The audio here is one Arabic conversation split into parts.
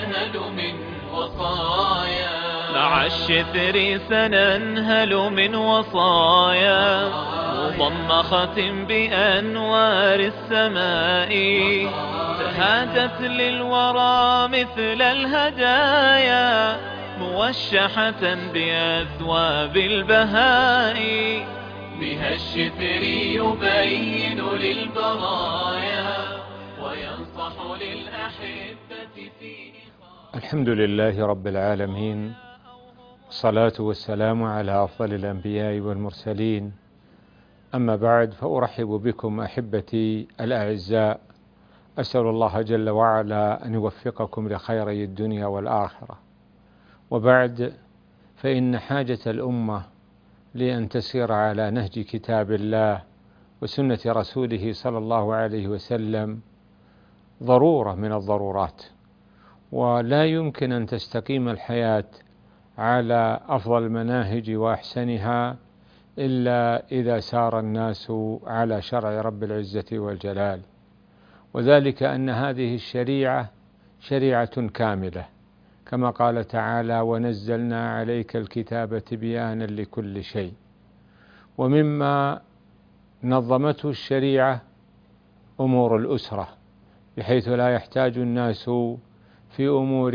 سننهل من وصايا مع الشثر سننهل من وصايا مضمخة بأنوار السماء تهادت للورى مثل الهدايا موشحة بأثواب البهاء بها الشثر يبين للبرايا وينصح للأحبة في الحمد لله رب العالمين، الصلاة والسلام على أفضل الأنبياء والمرسلين. أما بعد، فأرحب بكم أحبتي الأعزاء، أسأل الله جل وعلا أن يوفقكم لخيري الدنيا والآخرة. وبعد، فإن حاجة الأمة لأن تسير على نهج كتاب الله وسنة رسوله صلى الله عليه وسلم ضرورة من الضرورات، ولا يمكن أن تستقيم الحياة على أفضل المناهج وأحسنها إلا إذا سار الناس على شرع رب العزة والجلال، وذلك أن هذه الشريعة شريعة كاملة، كما قال تعالى: ونزلنا عليك الكتاب تبيانا لكل شيء. ومما نظمته الشريعة أمور الأسرة، بحيث لا يحتاج الناس في أمور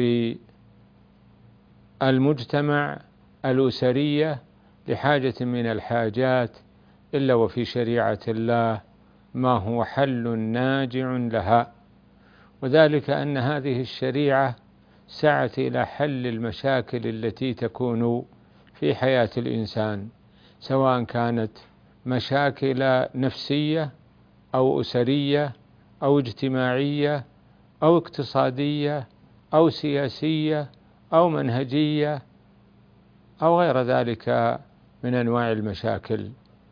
المجتمع الأسرية لحاجة من الحاجات إلا وفي شريعة الله ما هو حل ناجع لها، وذلك أن هذه الشريعة سعت إلى حل المشاكل التي تكون في حياة الإنسان، سواء كانت مشاكل نفسية أو أسرية أو اجتماعية أو اقتصادية أو سياسية أو منهجية أو غير ذلك من أنواع المشاكل.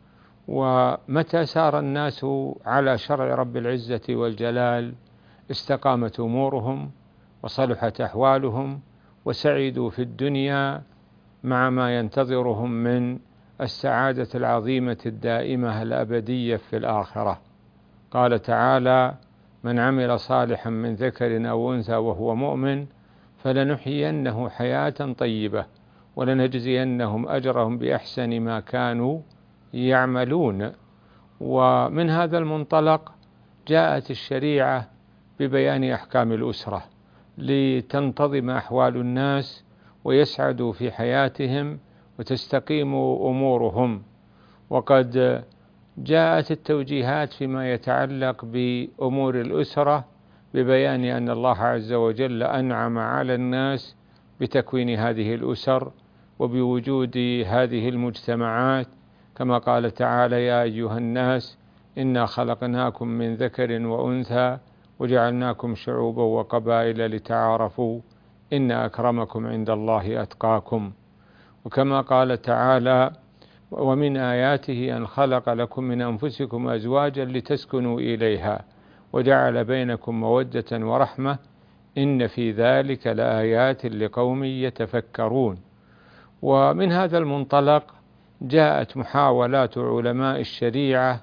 ومتى سار الناس على شرع رب العزة والجلال استقامت أمورهم وصلحت أحوالهم وسعدوا في الدنيا مع ما ينتظرهم من السعادة العظيمة الدائمة الأبدية في الآخرة. قال تعالى: من عمل صالحا من ذكر أو أنثى وهو مؤمن فلنحيينه حياة طيبة ولنجزينهم أجرهم بأحسن ما كانوا يعملون. ومن هذا المنطلق جاءت الشريعة ببيان أحكام الأسرة لتنتظم أحوال الناس ويسعدوا في حياتهم وتستقيم أمورهم. وقد جاءت التوجيهات فيما يتعلق بأمور الأسرة ببيان أن الله عز وجل أنعم على الناس بتكوين هذه الأسر وبوجود هذه المجتمعات، كما قال تعالى: يا أيها الناس إنا خلقناكم من ذكر وأنثى وجعلناكم شعوبا وقبائل لتعارفوا إن أكرمكم عند الله أتقاكم. وكما قال تعالى: ومن آياته أن خلق لكم من أنفسكم أزواجا لتسكنوا إليها وجعل بينكم مودة ورحمة إن في ذلك لآيات لقوم يتفكرون. ومن هذا المنطلق جاءت محاولات علماء الشريعة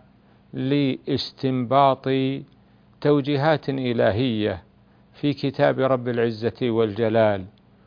لاستنباط توجيهات إلهية في كتاب رب العزة والجلال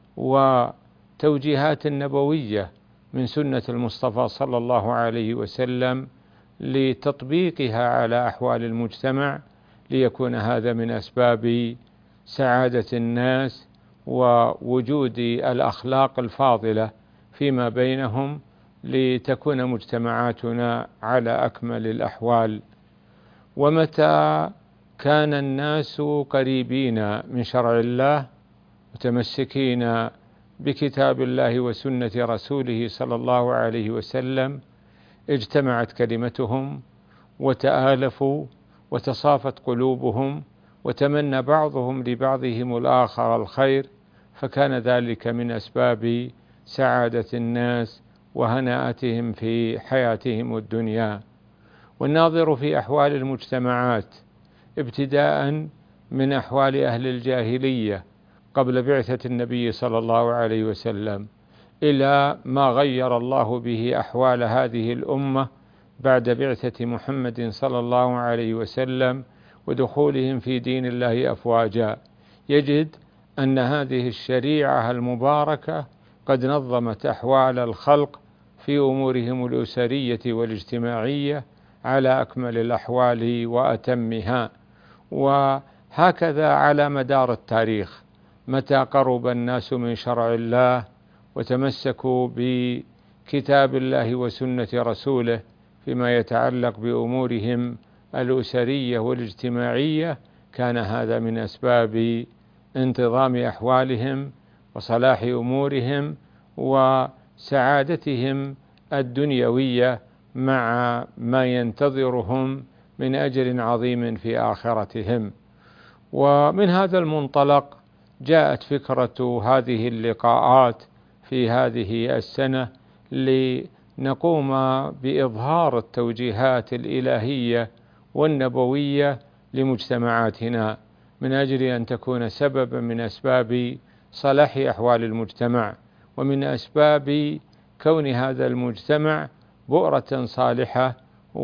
وتوجيهات نبوية من سنة المصطفى صلى الله عليه وسلم لتطبيقها على أحوال المجتمع، ليكون هذا من أسباب سعادة الناس ووجود الأخلاق الفاضلة فيما بينهم، لتكون مجتمعاتنا على أكمل الأحوال. ومتى كان الناس قريبين من شرع الله متمسكين بكتاب الله وسنة رسوله صلى الله عليه وسلم اجتمعت كلمتهم وتآلفوا وتصافت قلوبهم وتمنى بعضهم لبعضهم الآخر الخير، فكان ذلك من أسباب سعادة الناس وهناءتهم في حياتهم الدنيا. والناظر في أحوال المجتمعات ابتداء من أحوال أهل الجاهلية قبل بعثة النبي صلى الله عليه وسلم إلى ما غير الله به أحوال هذه الأمة بعد بعثة محمد صلى الله عليه وسلم ودخولهم في دين الله أفواجا، يجد أن هذه الشريعة المباركة قد نظمت أحوال الخلق في أمورهم الأسرية والاجتماعية على أكمل الأحوال وأتمها. وهكذا على مدار التاريخ، متى قرب الناس من شرع الله وتمسكوا بكتاب الله وسنة رسوله فيما يتعلق بأمورهم الأسرية والاجتماعية، كان هذا من أسباب انتظام أحوالهم وصلاح أمورهم وسعادتهم الدنيوية، مع ما ينتظرهم من أجر عظيم في آخرتهم. ومن هذا المنطلق جاءت فكرة هذه اللقاءات في هذه السنة لنقوم بإظهار التوجيهات الإلهية والنبوية لمجتمعاتنا، من أجل أن تكون سببا من أسباب صلاح أحوال المجتمع، ومن أسباب كون هذا المجتمع بؤرة صالحة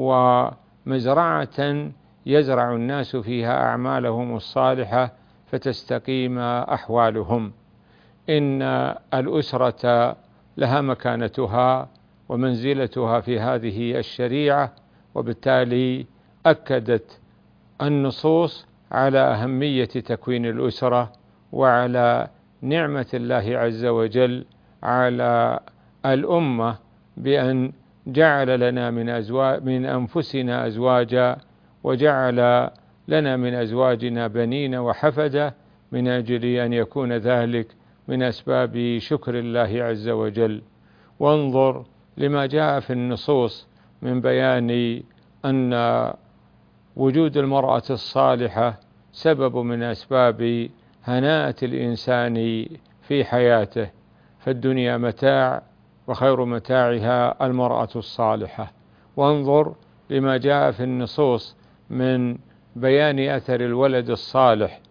ومزرعة يزرع الناس فيها أعمالهم الصالحة فتستقيم أحوالهم. إن الأسرة لها مكانتها ومنزلتها في هذه الشريعة، وبالتالي أكدت النصوص على أهمية تكوين الأسرة وعلى نعمة الله عز وجل على الأمة بأن جعل لنا من أنفسنا أزواجا، وجعل لنا من أزواجنا بنين وحفدة، من أجل أن يكون ذلك من أسباب شكر الله عز وجل. وانظر لما جاء في النصوص من بيان أن وجود المرأة الصالحة سبب من أسباب هناءة الإنسان في حياته، فالدنيا متاع وخير متاعها المرأة الصالحة. وانظر لما جاء في النصوص من بيان أثر الولد الصالح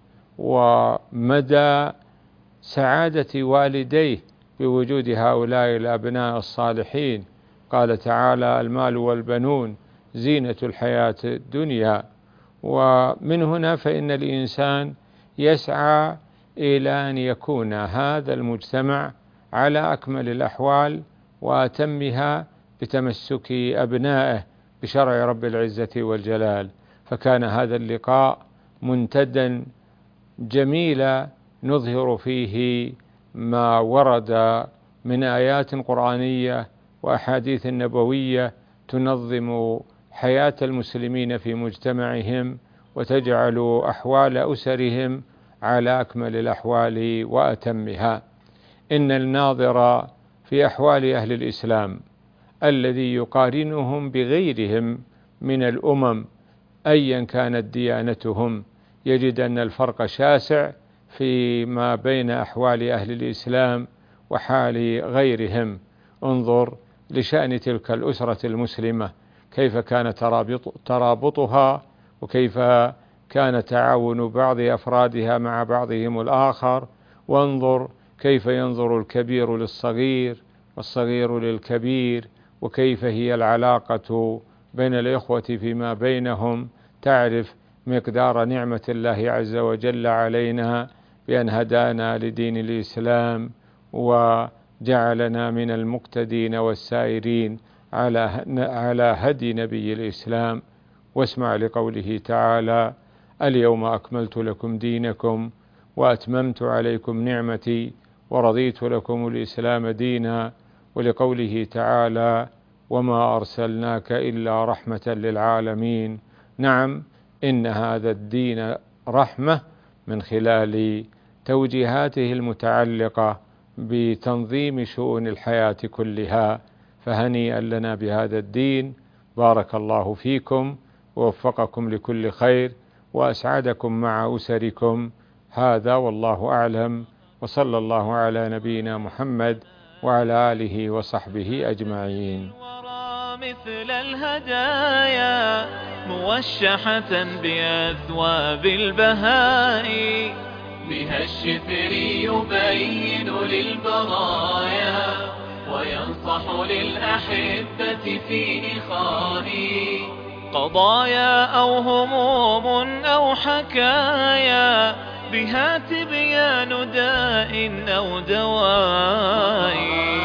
ومدى سعادة والديه بوجود هؤلاء الأبناء الصالحين. قال تعالى: المال والبنون زينة الحياة الدنيا. ومن هنا فإن الإنسان يسعى إلى أن يكون هذا المجتمع على أكمل الأحوال وأتمها بتمسك أبنائه بشرع رب العزة والجلال. فكان هذا اللقاء منتدا جميلا نظهر فيه ما ورد من آيات قرآنية وأحاديث نبوية تنظم حياة المسلمين في مجتمعهم وتجعل أحوال أسرهم على أكمل الأحوال وأتمها. إن الناظر في أحوال أهل الإسلام الذي يقارنهم بغيرهم من الأمم أيا كانت ديانتهم يجد أن الفرق شاسع فيما بين أحوال أهل الإسلام وحال غيرهم. انظر لشأن تلك الأسرة المسلمة، كيف كان ترابطها، وكيف كان تعاون بعض أفرادها مع بعضهم الآخر. وانظر كيف ينظر الكبير للصغير والصغير للكبير، وكيف هي العلاقة بين الإخوة فيما بينهم. تعرف مقدار نعمة الله عز وجل علينا بأن هدانا لدين الإسلام وجعلنا من المقتدين والسائرين على هدي نبي الإسلام. واسمع لقوله تعالى: اليوم أكملت لكم دينكم وأتممت عليكم نعمتي ورضيت لكم الإسلام دينا. ولقوله تعالى: وما أرسلناك إلا رحمة للعالمين. نعم، إن هذا الدين رحمة من خلال توجيهاته المتعلقة بتنظيم شؤون الحياة كلها. فهنيئا لنا بهذا الدين، بارك الله فيكم ووفقكم لكل خير وأسعدكم مع أسركم. هذا والله أعلم، وصلى الله على نبينا محمد وعلى آله وصحبه أجمعين. مثل الهدايا موشحة بأثواب البهاء، بها الشفر يبين للبرايا وينصح للأحبة في إخاء. قضايا أو هموم أو حكايا بها تبيان داء أو دواء.